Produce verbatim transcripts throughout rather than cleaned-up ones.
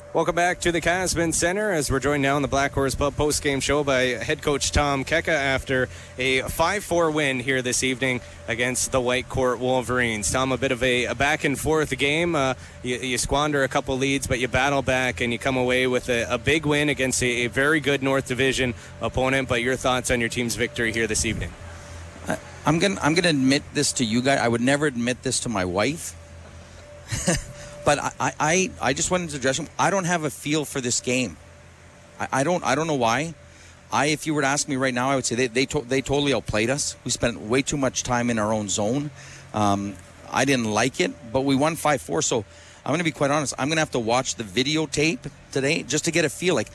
Welcome back to the Casman Center as we're joined now on the Black Horse Pub post-game show by head coach Tom Keka after a five four win here this evening against the Whitecourt Wolverines. Tom, a bit of a, a back-and-forth game. Uh, you, you squander a couple leads, but you battle back and you come away with a, a big win against a, a very good North Division opponent. But your thoughts on your team's victory here this evening? I, I'm going I'm gonna admit this to you guys. I would never admit this to my wife. But I, I, I just went into the dressing room. I don't have a feel for this game. I, I don't I don't know why. I if you were to ask me right now, I would say they they, to, they totally outplayed us. We spent way too much time in our own zone. Um, I didn't like it, but we won five four. So I'm going to be quite honest. I'm going to have to watch the videotape today just to get a feel. Like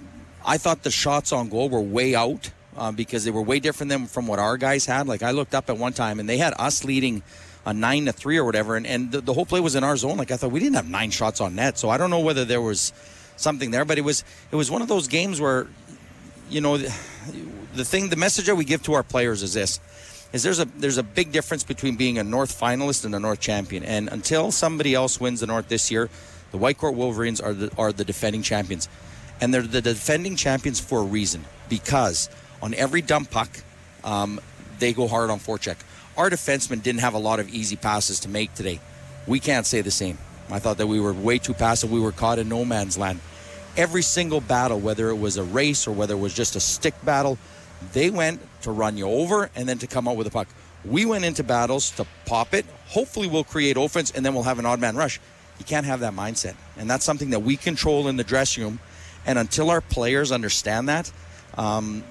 I thought the shots on goal were way out uh, because they were way different than from what our guys had. Like I looked up at one time and they had us leading a nine to three or whatever, and, and the, the whole play was in our zone. Like I thought we didn't have nine shots on net, so I don't know whether there was something there, but it was it was one of those games where, you know, the, the thing, the message that we give to our players is this: is there's a there's a big difference between being a North finalist and a North champion, and until somebody else wins the North this year, the Whitecourt Wolverines are the are the defending champions, and they're the defending champions for a reason, because on every dump puck, um, they go hard on forecheck. Our defensemen didn't have a lot of easy passes to make today. We can't say the same. I thought that we were way too passive. We were caught in no man's land. Every single battle, whether it was a race or whether it was just a stick battle, they went to run you over and then to come out with a puck. We went into battles to pop it. Hopefully we'll create offense and then we'll have an odd man rush. You can't have that mindset. And that's something that we control in the dressing room. And until our players understand that, um,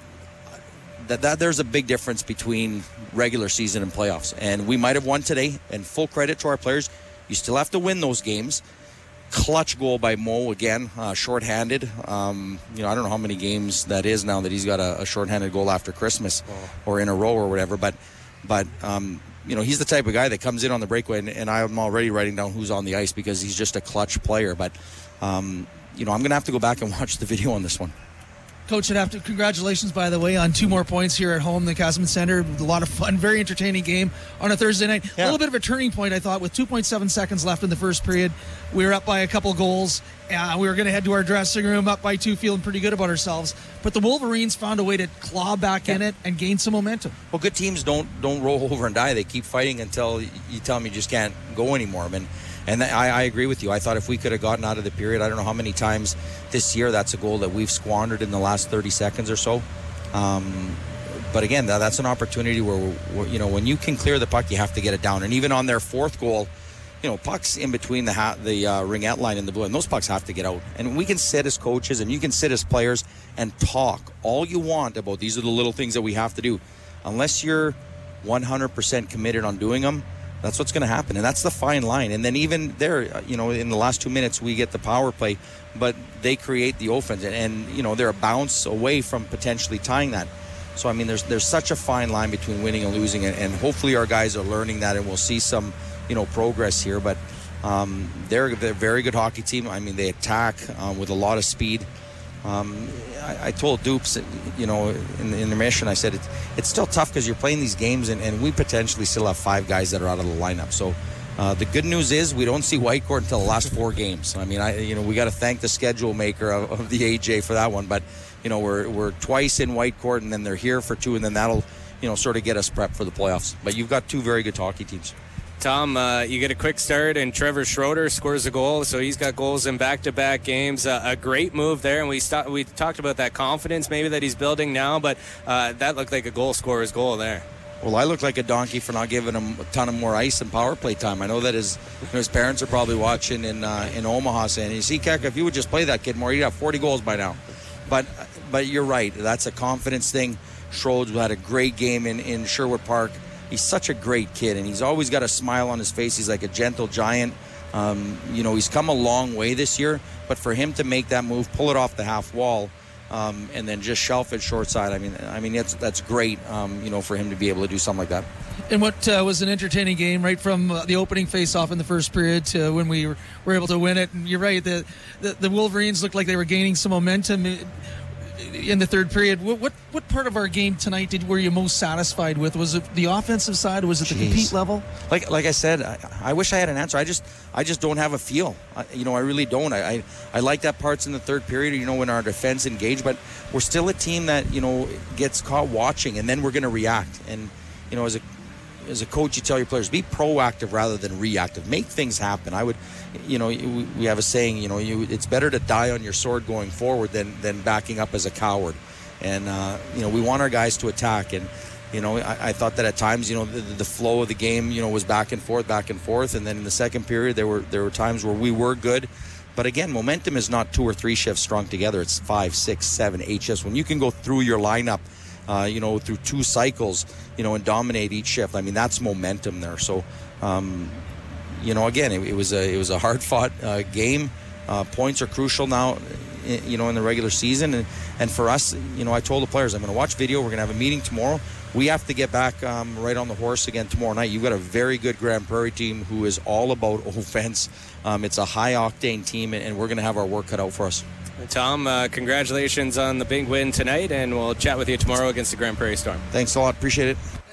That, that there's a big difference between regular season and playoffs. And we might have won today, and full credit to our players. You still have to win those games. Clutch goal by Mo again, uh, shorthanded. Um, you know, I don't know how many games that is now that he's got a, a shorthanded goal after Christmas oh. or in a row or whatever. But, but um, you know, he's the type of guy that comes in on the breakaway, and, and I'm already writing down who's on the ice because he's just a clutch player. But, um, you know, I'm going to have to go back and watch the video on this one. Coach, I'd have to, congratulations, by the way, on two more points here at home, the Casman Center. A lot of fun, very entertaining game on a Thursday night. Yeah. A little bit of a turning point, I thought, with two point seven seconds left in the first period. We were up by a couple goals. Uh, we were going to head to our dressing room, up by two, feeling pretty good about ourselves. But the Wolverines found a way to claw back yeah. in it and gain some momentum. Well, good teams don't don't roll over and die. They keep fighting until you tell them you just can't go anymore. I mean, And I, I agree with you. I thought if we could have gotten out of the period, I don't know how many times this year that's a goal that we've squandered in the last thirty seconds or so. Um, but again, that, that's an opportunity where, where, you know, when you can clear the puck, you have to get it down. And even on their fourth goal, you know, pucks in between the ha- the uh, ringette line and the blue, and those pucks have to get out. And we can sit as coaches and you can sit as players and talk all you want about these are the little things that we have to do. Unless you're one hundred percent committed on doing them, that's what's going to happen, and that's the fine line. And then even there, you know, in the last two minutes, we get the power play, but they create the offense, and, and you know, they're a bounce away from potentially tying that. So, I mean, there's there's such a fine line between winning and losing, and, and hopefully our guys are learning that, and we'll see some, you know, progress here. But um, they're, they're a very good hockey team. I mean, they attack um, with a lot of speed. Um, I, I told Dupes, you know, in the intermission, I said it's, it's still tough because you're playing these games and, and we potentially still have five guys that are out of the lineup. So uh, the good news is we don't see Whitecourt until the last four games. I mean, I you know, we got to thank the schedule maker of, of the A J for that one. But, you know, we're we're twice in Whitecourt and then they're here for two, and then that'll, you know, sort of get us prepped for the playoffs. But you've got two very good hockey teams. Tom, uh, you get a quick start, and Trevor Schroeder scores a goal, so he's got goals in back-to-back games. Uh, a great move there, and we st- we talked about that confidence maybe that he's building now, but uh, that looked like a goal scorer's goal there. Well, I look like a donkey for not giving him a ton of more ice and power play time. I know that his his parents are probably watching in uh, in Omaha saying, you see, Keka, if you would just play that kid more, he'd have forty goals by now. But but you're right. That's a confidence thing. Schroeder had a great game in, in Sherwood Park. He's such a great kid, and he's always got a smile on his face. He's like a gentle giant. Um, you know, he's come a long way this year, but for him to make that move, pull it off the half wall, um, and then just shelf it short side, I mean, I mean that's that's great, um, you know, for him to be able to do something like that. And what uh, was an entertaining game, right from uh, the opening face-off in the first period to when we were, were able to win it. And you're right, the, the, the Wolverines looked like they were gaining some momentum. in the third period. What, what what part of our game tonight did were you most satisfied with? Was it the offensive side? Was it the Jeez. compete level? Like like I said, I, I wish I had an answer. I just I just don't have a feel. I, you know, I really don't. I, I I like that parts in the third period. You know, when our defense engaged, but we're still a team that you know gets caught watching, and then we're going to react. And you know, as a as a coach, you tell your players, be proactive rather than reactive. Make things happen. I would, you know, we we have a saying, you know, you, it's better to die on your sword going forward than, than backing up as a coward. And, uh, you know, we want our guys to attack. And, you know, I, I thought that at times, you know, the, the flow of the game, you know, was back and forth, back and forth. And then in the second period, there were there were times where we were good. But again, momentum is not two or three shifts strung together. It's five, six, seven, eight shifts. When you can go through your lineup, Uh, you know, through two cycles, you know, and dominate each shift. I mean, that's momentum there. So, um, you know, again, it, it was a it was a hard fought uh, game. Uh, points are crucial now, you know, in the regular season, and and for us, you know, I told the players I'm going to watch video. We're going to have a meeting tomorrow. We have to get back um, right on the horse again tomorrow night. You've got a very good Grand Prairie team who is all about offense. Um, it's a high octane team, and, and we're going to have our work cut out for us. Tom, uh, congratulations on the big win tonight, and we'll chat with you tomorrow against the Grand Prairie Storm. Thanks a lot. Appreciate it.